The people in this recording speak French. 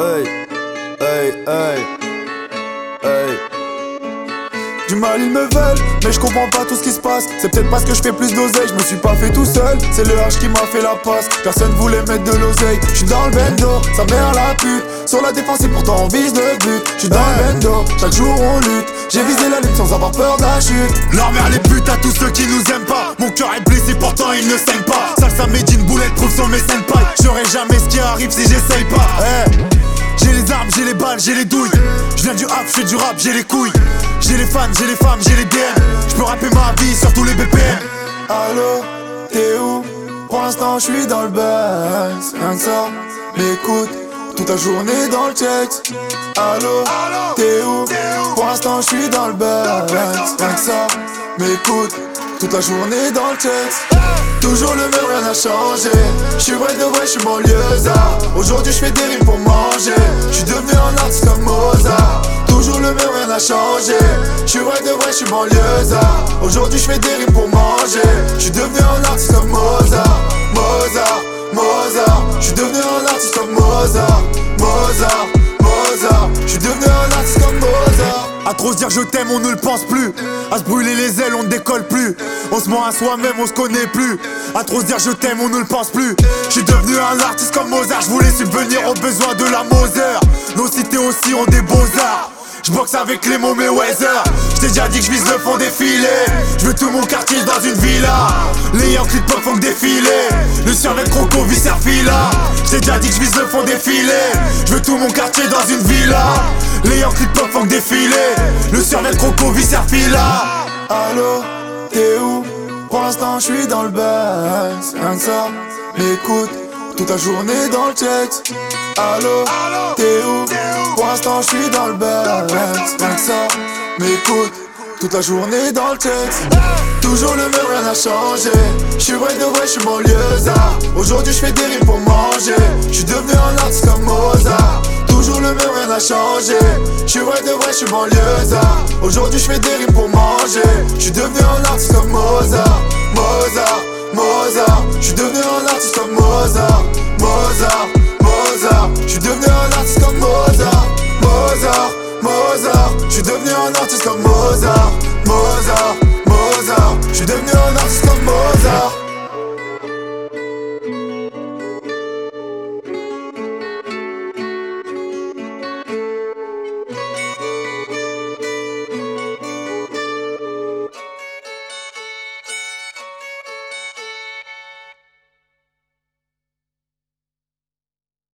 Hey, hey, hey, hey. Du mal ils me veulent, mais je comprends pas tout ce qui se passe. C'est peut-être parce que je fais plus d'oseille, je me suis pas fait tout seul. C'est le H qui m'a fait la passe, personne voulait mettre de l'oseille. J'suis dans le bendo, sa mère la pute. Sur la défense et pourtant on vise le but. J'suis dans le bendo, chaque jour on lutte. J'ai visé la lune sans avoir peur de la chute. Leur mère les putes à tous ceux qui nous aiment pas. Mon cœur est blessé pourtant il ne saigne pas. Salsa made in boulette prouve sur mes scènes pailles. J'aurai jamais ce qui arrive si j'essaye pas. J'ai les armes, j'ai les balles, j'ai les douilles. Je viens du rap, je fais du rap, j'ai les couilles. J'ai les fans, j'ai les femmes, j'ai les DM. Je peux rapper ma vie sur tous les BPM. Allô, t'es où? Pour l'instant je suis dans le buzz. Rien que ça, m'écoute toute la journée dans le check. Allô, t'es où? Pour l'instant je suis dans le buzz. Rien que ça, m'écoute toute la journée dans le check. Toujours le même, rien n'a changé. J'suis vrai de vrai, j'suis banlieusard. Aujourd'hui j'fais des rimes pour manger. J'suis devenu un artiste comme Mozart. Toujours le même, rien n'a changé. J'suis vrai de vrai, j'suis banlieusard. Aujourd'hui j'fais des rimes pour manger. J'suis devenu un artiste comme Mozart. Mozart, Mozart. J'suis devenu un artiste comme Mozart. Mozart, Mozart. J'suis devenu un artiste comme Mozart. À trop se dire je t'aime, on ne le pense plus. À se brûler les ailes, on ne décolle plus. On se ment à soi-même, on se connaît plus. À trop se dire je t'aime, on ne le pense plus. Je suis devenu un artiste comme Mozart. Je voulais subvenir aux besoins de la Moser. Nos cités aussi ont des beaux-arts. Je boxe avec les mots Mayweather. Je t'ai déjà dit que je vise le fond des filets. Je veux tout mon quartier dans une villa. Les Yankees de pop font que défiler. Le survêt croco viscère fila. Je t'ai déjà dit que je vise le fond des filets. Je veux tout mon quartier dans une villa. Les Yankees de pop font que défiler. Le survêt croco viscère fila. Allô, t'es où? Pour l'instant je suis dans le buzz. Rien que ça, m'écoute toute la journée dans le check. Allô, t'es où? Pour l'instant je suis dans le buzz. Rien que ça, m'écoute toute la journée dans le check. Toujours le même, rien n'a changé. J'suis vrai de vrai, j'suis banlieusard. Aujourd'hui j'fais des rimes pour manger. J'suis devenu un artiste comme Mozart. Toujours le même, rien n'a changé. J'suis vrai de vrai, j'suis banlieusard. Aujourd'hui j'fais des rimes pour manger. J'suis devenu un artiste comme Mozart. Mozart, Mozart. J'suis devenu un artiste comme Mozart. Mozart, Mozart. J'suis devenu un artiste comme Mozart. Mozart, Mozart. J'suis devenu un artiste comme Mozart. Mozart, Mozart. J'suis devenu un